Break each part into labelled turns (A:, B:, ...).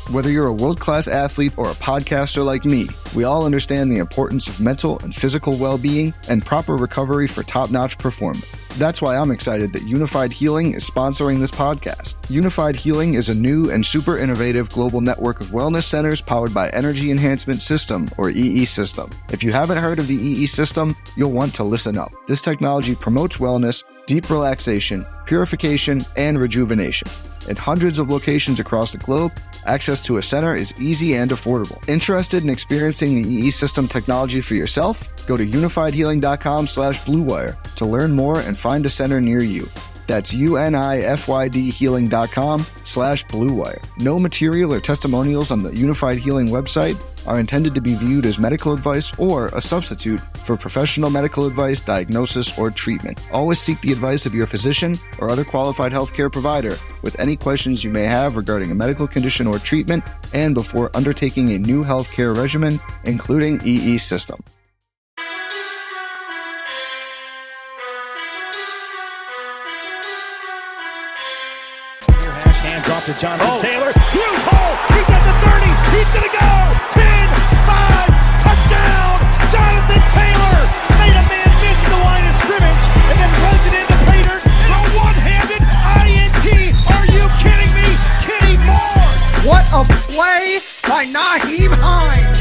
A: Whether you're a world-class athlete or a podcaster like me, we all understand the importance of mental and physical well-being and proper recovery for top-notch performance. That's why I'm excited that Unified Healing is sponsoring this podcast. Unified Healing is a new and super innovative global network of wellness centers powered by Energy Enhancement System, or EE System. If you haven't heard of the EE System, you'll want to listen up. This technology promotes wellness, deep relaxation, purification, and rejuvenation. In hundreds of locations across the globe, access to a center is easy and affordable. Interested in experiencing the EE System technology for yourself? Go to unifiedhealing.com/bluewire to learn more and find a center near you. That's unifydhealing.com/bluewire. No material or testimonials on the Unified Healing website are intended to be viewed as medical advice or a substitute for professional medical advice, diagnosis, or treatment. Always seek the advice of your physician or other qualified healthcare provider with any questions you may have regarding a medical condition or treatment and before undertaking a new healthcare regimen, including EE System.
B: Hands off to Jonathan Taylor. Huge hole. He's at the 30. He's going to go. 10, 5, touchdown. Jonathan Taylor made a man miss the line of scrimmage and then runs it into Pater for a one-handed INT. Are you kidding me? Kenny Moore.
C: What a play by Nyheim Hines.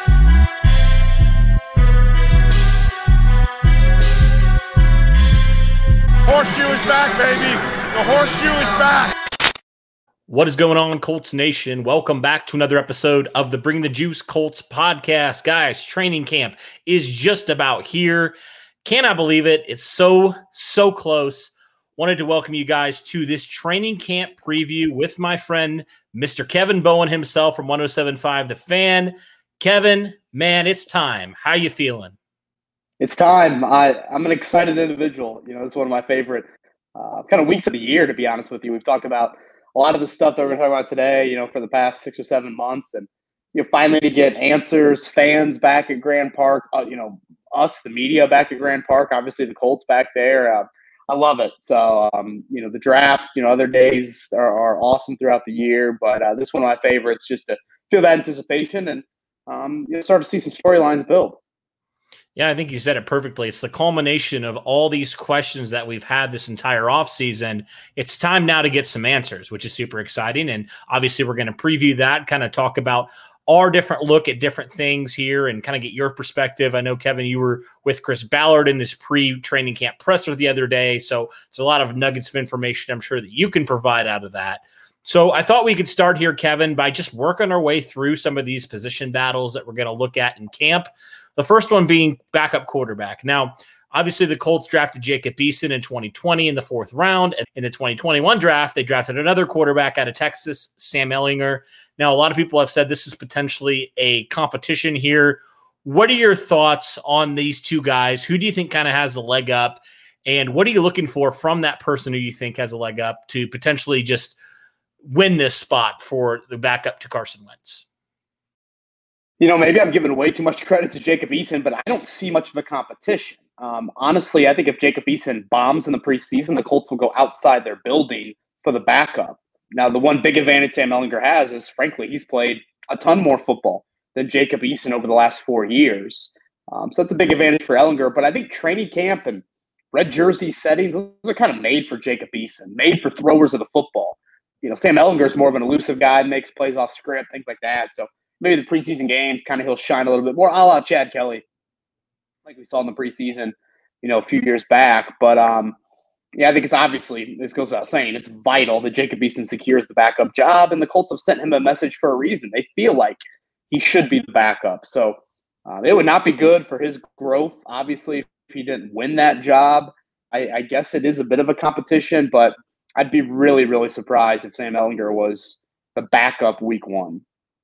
D: Horseshoe is back, baby. The horseshoe is back.
E: What is going on, Colts Nation? Welcome back to another episode of the Bring the Juice Colts podcast. Guys, training camp is just about here. Cannot believe it. It's so close. Wanted to welcome you guys to this training camp preview with my friend, Mr. Kevin Bowen himself from 107.5 The Fan. Kevin, man, it's time. How you feeling?
F: It's time. I'm an excited individual. You know, it's one of my favorite kind of weeks of the year, to be honest with you. We've talked about a lot of the stuff that we're going to talk about today, you know, for the past 6 or 7 months. And, you know, finally to get answers, fans back at Grand Park, you know, us, the media back at Grand Park, obviously the Colts back there. I love it. So, you know, the draft, you know, other days are awesome throughout the year. But this is one of my favorites, just to feel that anticipation and you know, start to see some storylines build.
E: Yeah, I think you said it perfectly. It's the culmination of all these questions that we've had this entire offseason. It's time now to get some answers, which is super exciting. And obviously we're going to preview that, kind of talk about our different look at different things here and kind of get your perspective. I know, Kevin, you were with Chris Ballard in this pre-training camp presser the other day. So there's a lot of nuggets of information I'm sure that you can provide out of that. So I thought we could start here, Kevin, by just working our way through some of these position battles that we're going to look at in camp. The first one being backup quarterback. Now, obviously, the Colts drafted Jacob Eason in 2020 in the 4th round. And in the 2021 draft, they drafted another quarterback out of Texas, Sam Ehlinger. Now, a lot of people have said this is potentially a competition here. What are your thoughts on these two guys? Who do you think kind of has the leg up? And what are you looking for from that person who you think has a leg up to potentially just win this spot for the backup to Carson Wentz?
F: You know, maybe I'm giving way too much credit to Jacob Eason, but I don't see much of a competition. Honestly, I think if Jacob Eason bombs in the preseason, the Colts will go outside their building for the backup. Now, the one big advantage Sam Ehlinger has is, frankly, he's played a ton more football than Jacob Eason over the last 4 years. So that's a big advantage for Ehlinger. But I think training camp and red jersey settings, those are kind of made for Jacob Eason, made for throwers of the football. You know, Sam Ehlinger is more of an elusive guy, makes plays off script, things like that. So maybe the preseason games, kind of he'll shine a little bit more, a la Chad Kelly, like we saw in the preseason, you know, a few years back. But, yeah, I think it's obviously, this goes without saying, it's vital that Jacob Eason secures the backup job, and the Colts have sent him a message for a reason. They feel like he should be the backup. So it would not be good for his growth, obviously, if he didn't win that job. I guess it is a bit of a competition, but I'd be really, really surprised if Sam Ehlinger was the backup week 1.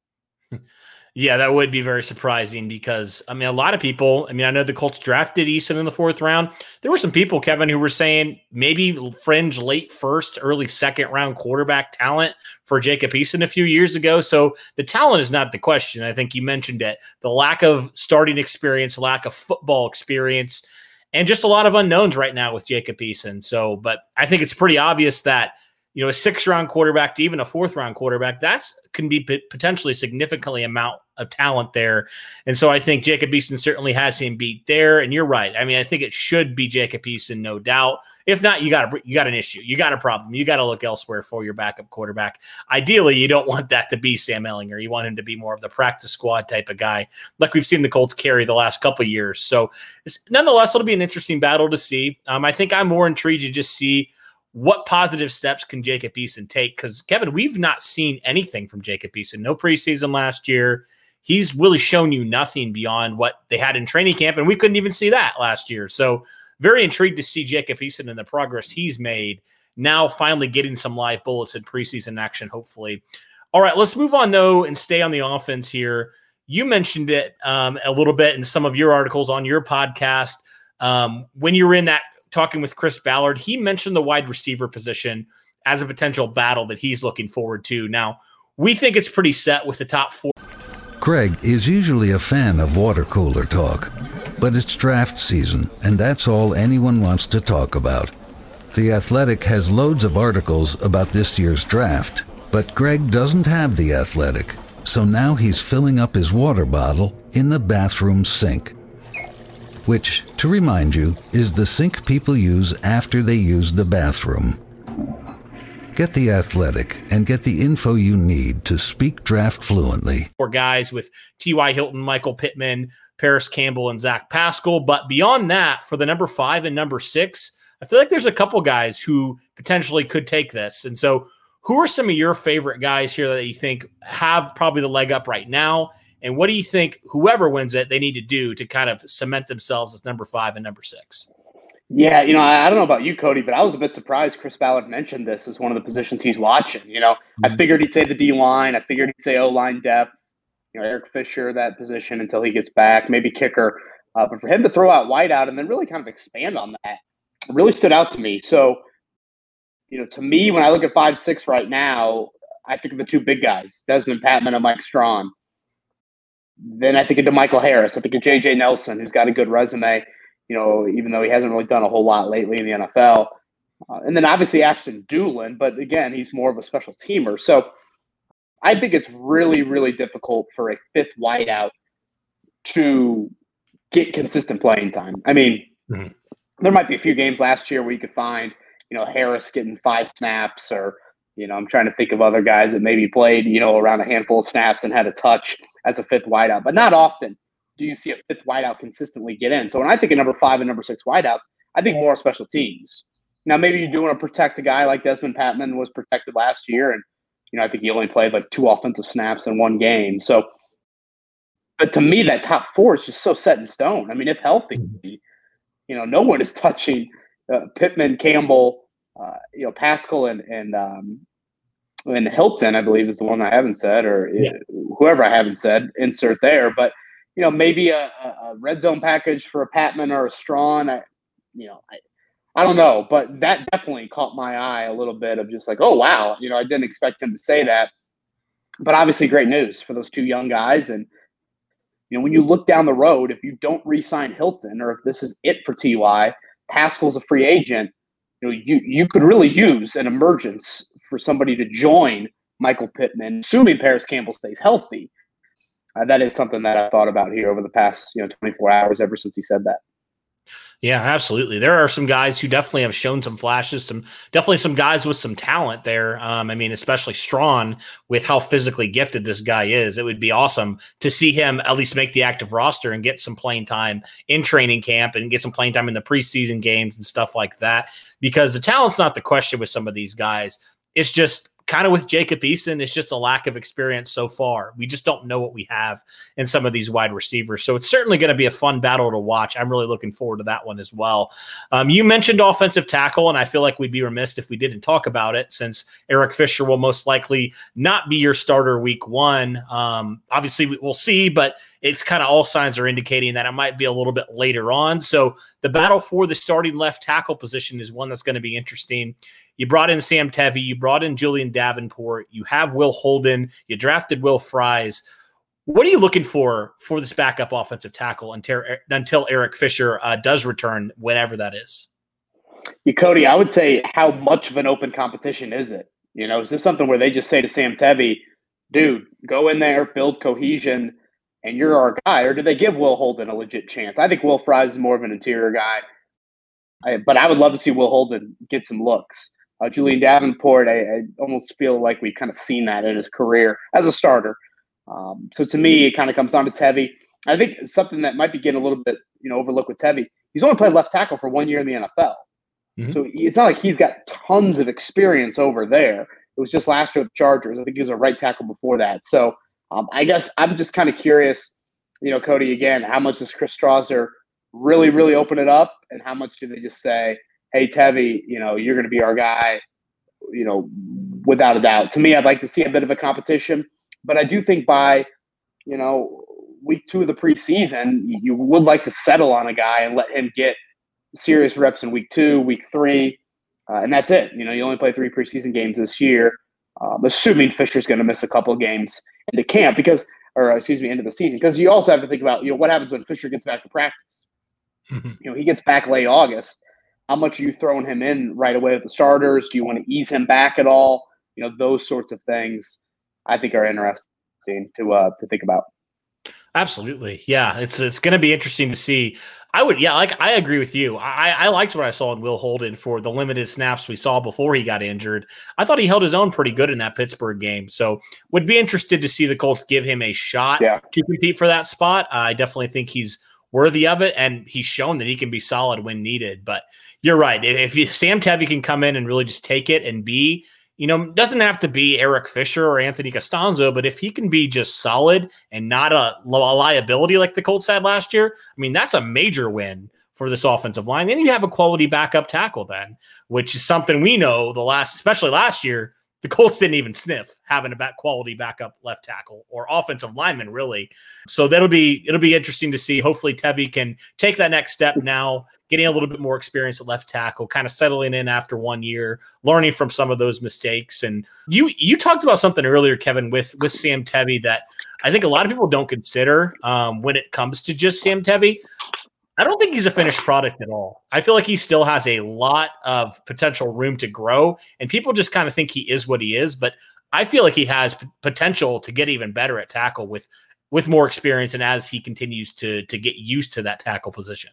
E: Yeah, that would be very surprising because, I mean, a lot of people, I mean, I know the Colts drafted Eason in the 4th round. There were some people, Kevin, who were saying maybe fringe late 1st, early 2nd round quarterback talent for Jacob Eason a few years ago. So the talent is not the question. I think you mentioned it. The lack of starting experience, lack of football experience, and just a lot of unknowns right now with Jacob Eason. So, but I think it's pretty obvious that, a 6th-round quarterback to even a 4th-round quarterback, can be potentially significantly amount of talent there. And so I think Jacob Eason certainly has him beat there. And you're right. I mean, I think it should be Jacob Eason, no doubt. If not, you got an issue. You got a problem. You got to look elsewhere for your backup quarterback. Ideally, you don't want that to be Sam Ehlinger. You want him to be more of the practice squad type of guy, like we've seen the Colts carry the last couple of years. So nonetheless, it'll be an interesting battle to see. I think I'm more intrigued to just see what positive steps can Jacob Eason take? Because, Kevin, we've not seen anything from Jacob Eason. No preseason last year. He's really shown you nothing beyond what they had in training camp, and we couldn't even see that last year. So very intrigued to see Jacob Eason and the progress he's made, now finally getting some live bullets in preseason action, hopefully. All right, let's move on, though, and stay on the offense here. You mentioned it a little bit in some of your articles on your podcast. When you were in that talking with Chris Ballard, he mentioned the wide receiver position as a potential battle that he's looking forward to. Now, we think it's pretty set with the top 4.
G: Greg is usually a fan of water cooler talk, but it's draft season, and that's all anyone wants to talk about. The Athletic has loads of articles about this year's draft, but Greg doesn't have The Athletic, so now he's filling up his water bottle in the bathroom sink. Which, to remind you, is the sink people use after they use the bathroom. Get The Athletic and get the info you need to speak draft fluently.
E: 4 guys with T.Y. Hilton, Michael Pittman, Paris Campbell, and Zach Pascal. But beyond that, for the number 5 and number 6, I feel like there's a couple guys who potentially could take this. And so who are some of your favorite guys here that you think have probably the leg up right now? And what do you think whoever wins it, they need to do to kind of cement themselves as number 5 and number 6?
F: Yeah, I don't know about you, Cody, but I was a bit surprised Chris Ballard mentioned this as one of the positions he's watching. I figured he'd say the D-line. I figured he'd say O-line depth. Eric Fisher, that position until he gets back, maybe kicker. But for him to throw out wideout and then really kind of expand on that really stood out to me. So, to me, when I look at 5-6 right now, I think of the 2 big guys, Desmond Patman and Mike Strawn. Then I think of DeMichael Harris. I think of J.J. Nelson, who's got a good resume, even though he hasn't really done a whole lot lately in the NFL. And then obviously Ashton Doolin, but again, he's more of a special teamer. So I think it's really, really difficult for a 5th wideout to get consistent playing time. I mean, there might be a few games last year where you could find, Harris getting 5 snaps or, I'm trying to think of other guys that maybe played, around a handful of snaps and had a touch as a 5th wideout. But not often do you see a 5th wideout consistently get in. So when I think of number 5 and number 6 wideouts, I think more special teams. Now, maybe you do want to protect a guy like Desmond Patman was protected last year. And, I think he only played like 2 offensive snaps in 1 game. So, but to me, that top 4 is just so set in stone. I mean, if healthy, no one is touching Pittman, Campbell, Pascal and Hilton, I believe, is the one I haven't said, or whoever I haven't said, insert there. But, maybe a red zone package for a Patman or a Strawn. I don't know, but that definitely caught my eye a little bit of just like, oh, wow. I didn't expect him to say that. But obviously great news for those 2 young guys. And, when you look down the road, if you don't re-sign Hilton or if this is it for T.Y., Pascal's a free agent, you could really use an emergence for somebody to join Michael Pittman, assuming Paris Campbell stays healthy. That is something that I thought about here over the past 24 hours ever since he said that.
E: Yeah, absolutely. There are some guys who definitely have shown some flashes, definitely some guys with some talent there. Especially Strawn with how physically gifted this guy is. It would be awesome to see him at least make the active roster and get some playing time in training camp and get some playing time in the preseason games and stuff like that, because the talent's not the question with some of these guys. It's just kind of with Jacob Eason, it's just a lack of experience so far. We just don't know what we have in some of these wide receivers. So it's certainly going to be a fun battle to watch. I'm really looking forward to that one as well. You mentioned offensive tackle, and I feel like we'd be remiss if we didn't talk about it, since Eric Fisher will most likely not be your starter week 1. Obviously, we'll see, but it's kind of all signs are indicating that it might be a little bit later on. So the battle for the starting left tackle position is one that's going to be interesting. You brought in Sam Tevi. You brought in Julian Davenport. You have Will Holden. You drafted Will Fries. What are you looking for this backup offensive tackle until Eric Fisher does return, whenever that is?
F: Cody, I would say, how much of an open competition is it? Is this something where they just say to Sam Tevy, dude, go in there, build cohesion, and you're our guy? Or do they give Will Holden a legit chance? I think Will Fries is more of an interior guy. But I would love to see Will Holden get some looks. Julian Davenport, I almost feel like we've kind of seen that in his career as a starter. So to me, it kind of comes down to Tevy. I think something that might be getting a little bit overlooked with Tevy, he's only played left tackle for 1 year in the NFL. Mm-hmm. So it's not like he's got tons of experience over there. It was just last year with the Chargers. I think he was a right tackle before that. So I guess I'm just kind of curious, Cody, again, how much does Chris Strausser really, really open it up, and how much do they just say, hey, Tevy, you're going to be our guy, without a doubt. To me, I'd like to see a bit of a competition, but I do think by, week 2 of the preseason, you would like to settle on a guy and let him get serious reps in week 2, week 3, and that's it. You only play 3 preseason games this year, assuming Fisher's going to miss a couple of games into camp into the season, because you also have to think about, what happens when Fisher gets back to practice. Mm-hmm. He gets back late August. How much are you throwing him in right away with the starters? Do you want to ease him back at all? Those sorts of things I think are interesting to think about.
E: Absolutely. Yeah. It's going to be interesting to see. I agree with you. I liked what I saw in Will Holden for the limited snaps we saw before he got injured. I thought he held his own pretty good in that Pittsburgh game. So would be interested to see the Colts give him a shot to compete for that spot. I definitely think he's worthy of it, and he's shown that he can be solid when needed. But you're right. If Sam Tevy can come in and really just take it and be, doesn't have to be Eric Fisher or Anthony Costanzo, but if he can be just solid and not a liability like the Colts had last year, that's a major win for this offensive line. Then you have a quality backup tackle then, which is something we know especially last year, the Colts didn't even sniff having a quality backup left tackle or offensive lineman, really. So it'll be interesting to see. Hopefully Tevy can take that next step now, getting a little bit more experience at left tackle, kind of settling in after 1 year, learning from some of those mistakes. And you talked about something earlier, Kevin, with Sam Tevy that I think a lot of people don't consider when it comes to just Sam Tevy. I don't think he's a finished product at all. I feel like he still has a lot of potential room to grow, and people just kind of think he is what he is. But I feel like he has potential to get even better at tackle with more experience and as he continues to get used to that tackle position.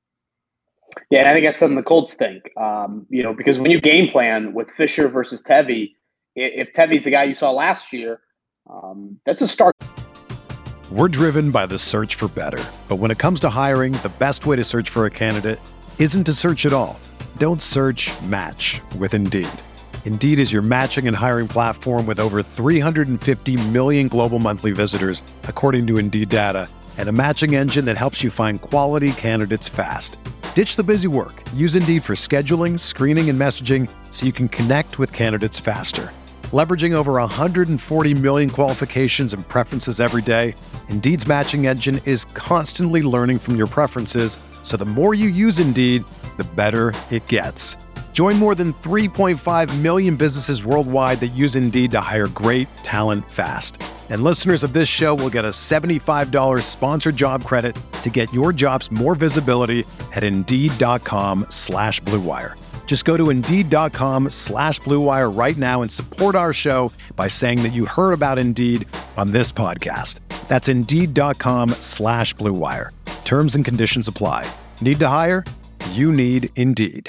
F: Yeah, and I think that's something the Colts think, because when you game plan with Fisher versus Tevy, if Tevy's the guy you saw last year, that's a start.
H: We're driven by the search for better. But when it comes to hiring, the best way to search for a candidate isn't to search at all. Don't search, match with Indeed. Indeed is your matching and hiring platform with over 350 million global monthly visitors, according to Indeed data, and a matching engine that helps you find quality candidates fast. Ditch the busy work. Use Indeed for scheduling, screening, and messaging so you can connect with candidates faster. Leveraging over 140 million qualifications and preferences every day, Indeed's matching engine is constantly learning from your preferences, so the more you use Indeed, the better it gets. Join more than 3.5 million businesses worldwide that use Indeed to hire great talent fast. And listeners of this show will get a $75 sponsored job credit to get your jobs more visibility at Indeed.com/Blue Wire. Just go to Indeed.com/Blue Wire right now and support our show by saying that you heard about Indeed on this podcast. That's Indeed.com/Blue Wire. Terms and conditions apply. Need to hire? You need Indeed.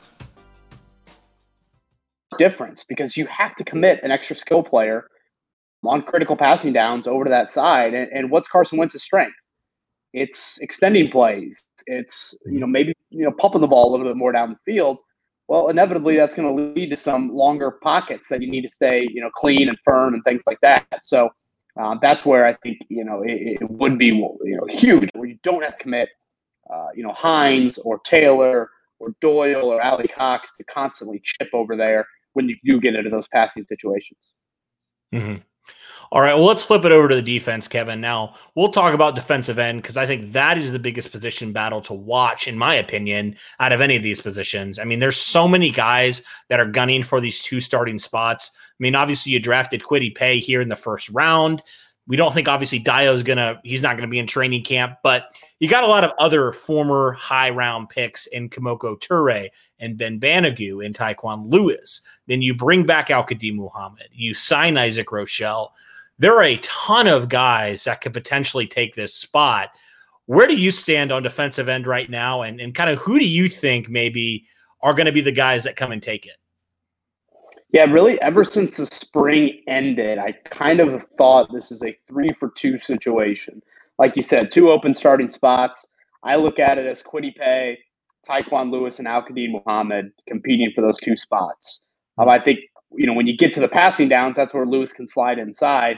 F: Difference, because you have to commit an extra skill player on critical passing downs over to that side. And what's Carson Wentz's strength? It's extending plays. It's, maybe, pumping the ball a little bit more down the field. Well, inevitably that's going to lead to some longer pockets that you need to stay, clean and firm and things like that. So that's where I think, it would be, huge, where you don't have to commit, Hines or Taylor or Doyle or Ali Cox to constantly chip over there when you do get into those passing situations.
E: Mm-hmm. All right, well, let's flip it over to the defense, Kevin. Now, we'll talk about defensive end because I think that is the biggest position battle to watch, in my opinion, out of any of these positions. There's so many guys that are gunning for these 2 starting spots. Obviously, you drafted Kwity Paye here in the first round. We don't think obviously he's not going to be in training camp, but you got a lot of other former high round picks in Kemoko Turay and Ben Banogu and Taekwon Lewis. Then you bring back Al-Qadim Muhammad. You sign Isaac Rochelle. There are a ton of guys that could potentially take this spot. Where do you stand on defensive end right now? And kind of who do you think maybe are going to be the guys that come and take it?
F: Yeah, really, ever since the spring ended, I kind of thought this is a 3-for-2 situation. Like you said, 2 open starting spots. I look at it as Kwity Paye, Taekwon Lewis, and Al-Qadim Muhammad competing for those 2 spots. I think, when you get to the passing downs, that's where Lewis can slide inside.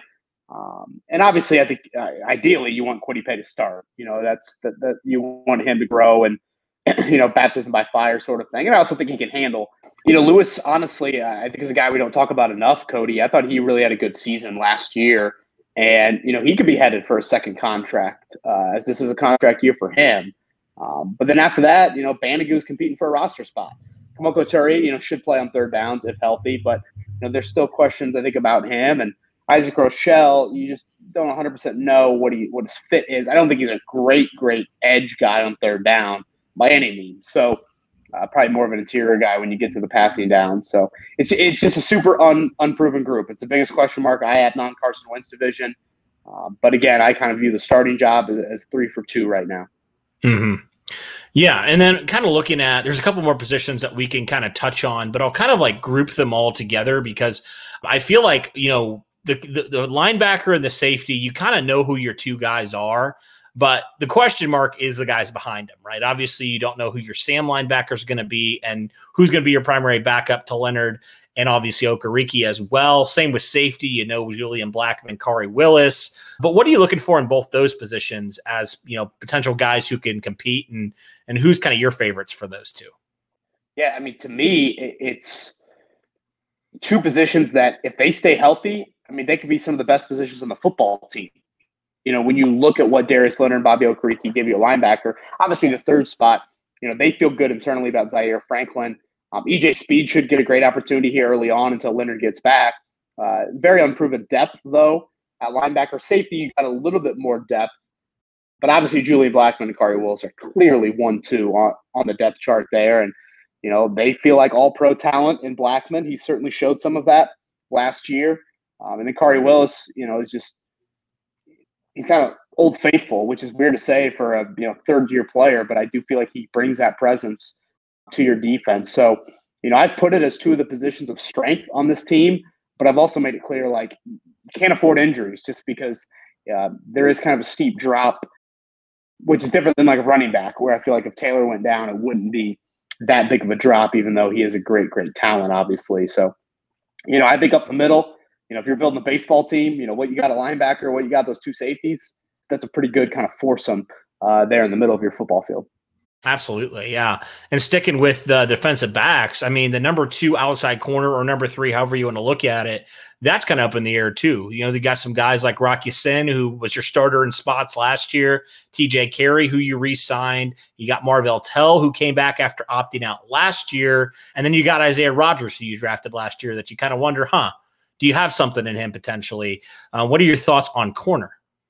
F: And obviously, I think ideally you want Kwity Paye to start. That's that you want him to grow and, baptism by fire sort of thing. And I also think he can handle. Lewis, honestly, I think is a guy we don't talk about enough, Cody. I thought he really had a good season last year. And, he could be headed for a second contract, as this is a contract year for him. But then after that, Banogu is competing for a roster spot. Kemoko Turay, should play on third downs if healthy. But, there's still questions, I think, about him. And Isaac Rochelle, you just don't 100% know what his fit is. I don't think he's a great edge guy on third down by any means. So, probably more of an interior guy when you get to the passing down. So it's just a super unproven group. It's the biggest question mark I had non-Carson Wentz division. But again, I kind of view the starting job as 3-for-2 right now.
E: Mm-hmm. Yeah. And then kind of looking at, there's a couple more positions that we can kind of touch on, but I'll kind of like group them all together because I feel like, the linebacker and the safety, you kind of know who your 2 guys are. But the question mark is the guys behind him, right? Obviously, you don't know who your Sam linebacker is going to be and who's going to be your primary backup to Leonard and obviously Okereke as well. Same with safety, Julian Blackman, Khari Willis. But what are you looking for in both those positions as, potential guys who can compete and who's kind of your favorites for those 2?
F: Yeah, I mean, to me, it's 2 positions that if they stay healthy, they could be some of the best positions on the football team. When you look at what Darius Leonard and Bobby Okereke give you a linebacker, obviously the third spot, they feel good internally about Zaire Franklin. EJ Speed should get a great opportunity here early on until Leonard gets back. Very unproven depth, though. At linebacker, safety, you got a little bit more depth. But obviously Julian Blackman and Khari Willis are clearly 1-2 on the depth chart there. And, they feel like all-pro talent in Blackman. He certainly showed some of that last year. And then Khari Willis, is just – he's kind of old faithful, which is weird to say for a third-year player, but I do feel like he brings that presence to your defense. So, I've put it as 2 of the positions of strength on this team, but I've also made it clear, like, you can't afford injuries just because there is kind of a steep drop, which is different than like a running back, where I feel like if Taylor went down, it wouldn't be that big of a drop, even though he is a great talent, obviously. So, I think up the middle, if you're building a baseball team, what you got a linebacker, what you got those 2 safeties, that's a pretty good kind of foursome there in the middle of your football field.
E: Absolutely, yeah. And sticking with the defensive backs, the number 2 outside corner or number 3, however you want to look at it, that's kind of up in the air too. They got some guys like Rock Ya-Sin, who was your starter in spots last year, TJ Carey, who you re-signed. You got Marvell Tell, who came back after opting out last year. And then you got Isaiah Rodgers, who you drafted last year, that you kind of wonder, do you have something in him potentially? What are your thoughts on corner?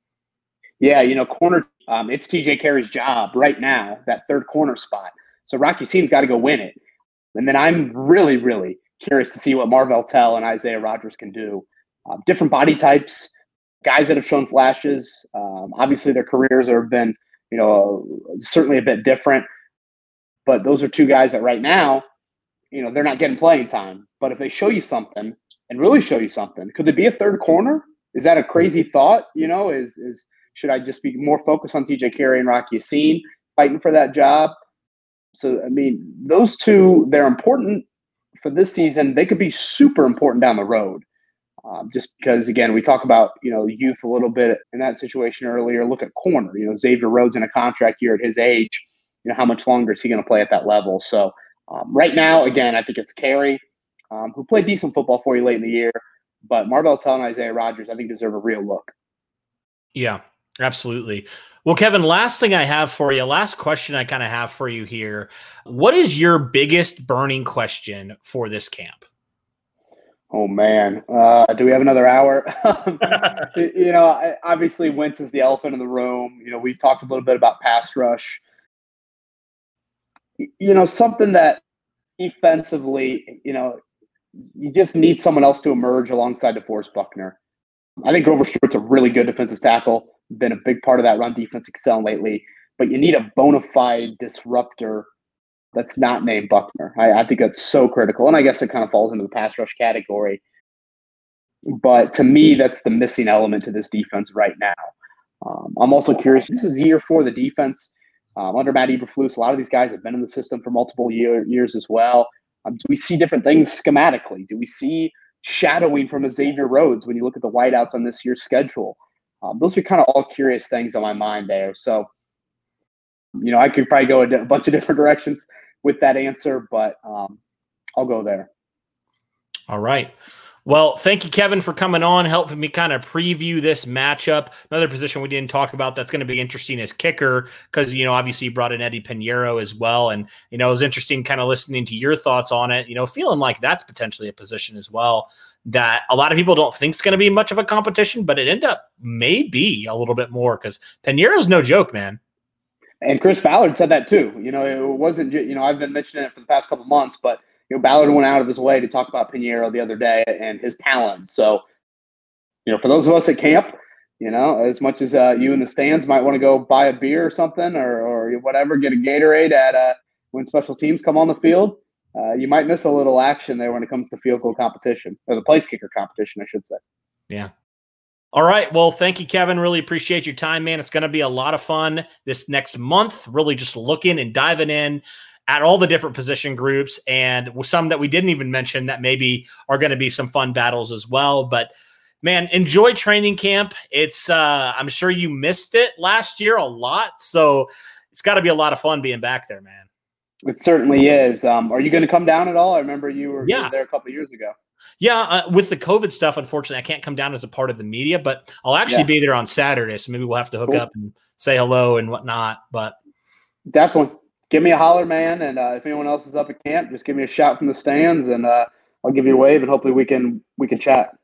F: Yeah, corner, it's TJ Carey's job right now, that third corner spot. So Rock Ya-Sin's got to go win it. And then I'm really, really curious to see what Marvell Tell and Isaiah Rodgers can do. Different body types, guys that have shown flashes. Obviously, their careers have been, certainly a bit different. But those are 2 guys that right now, they're not getting playing time. But if they show you something, and really show you something, could there be a third corner? Is that a crazy thought? Should I just be more focused on TJ Carey and Rock Ya-Sin fighting for that job? So, those 2, they're important for this season. They could be super important down the road. Just because, again, we talk about, youth a little bit in that situation earlier. Look at corner. Xavier Rhodes in a contract year at his age. How much longer is he going to play at that level? So, right now, again, I think it's Carey, who played decent football for you late in the year. But Marvell Tell and Isaiah Rodgers, I think, deserve a real look.
E: Yeah, absolutely. Well, Kevin, last thing I have for you, last question I kind of have for you here. What is your biggest burning question for this camp?
F: Oh, man. Do we have another hour? Obviously Wentz is the elephant in the room. We've talked a little bit about pass rush. Something that defensively, you just need someone else to emerge alongside DeForest Buckner. I think Grover Stewart's a really good defensive tackle, been a big part of that run defense excelling lately, but you need a bona fide disruptor that's not named Buckner. I think that's so critical, and I guess it kind of falls into the pass rush category. But to me, that's the missing element to this defense right now. I'm also curious, this is year 4 of the defense under Matt Eberflus. A lot of these guys have been in the system for multiple years as well. Do we see different things schematically? Do we see shadowing from Xavier Rhodes when you look at the wideouts on this year's schedule? Those are kind of all curious things on my mind there. So, I could probably go a bunch of different directions with that answer, but I'll go there.
E: All right. Well, thank you, Kevin, for coming on, helping me kind of preview this matchup. Another position we didn't talk about that's going to be interesting is kicker, because, obviously you brought in Eddie Pinheiro as well. And, it was interesting kind of listening to your thoughts on it, feeling like that's potentially a position as well that a lot of people don't think is going to be much of a competition, but it ended up maybe a little bit more, because Pinheiro's no joke, man.
F: And Chris Ballard said that too. It wasn't, I've been mentioning it for the past couple of months, but Ballard went out of his way to talk about Pinheiro the other day and his talent. So, for those of us at camp, as much as you in the stands might want to go buy a beer or something or whatever, get a Gatorade at when special teams come on the field, you might miss a little action there when it comes to field goal competition, or the place kicker competition, I should say.
E: Yeah. All right. Well, thank you, Kevin. Really appreciate your time, man. It's going to be a lot of fun this next month, really just looking and diving in at all the different position groups, and some that we didn't even mention that maybe are going to be some fun battles as well. But man, enjoy training camp. It's I'm sure you missed it last year a lot, so it's got to be a lot of fun being back there, man.
F: It certainly is. Are you going to come down at all? I remember you were there a couple of years ago.
E: Yeah, with the COVID stuff, unfortunately, I can't come down as a part of the media, but I'll actually be there on Saturday, so maybe we'll have to hook up and say hello and whatnot. But
F: definitely. Give me a holler, man, and if anyone else is up at camp, just give me a shout from the stands, and I'll give you a wave, and hopefully we can chat.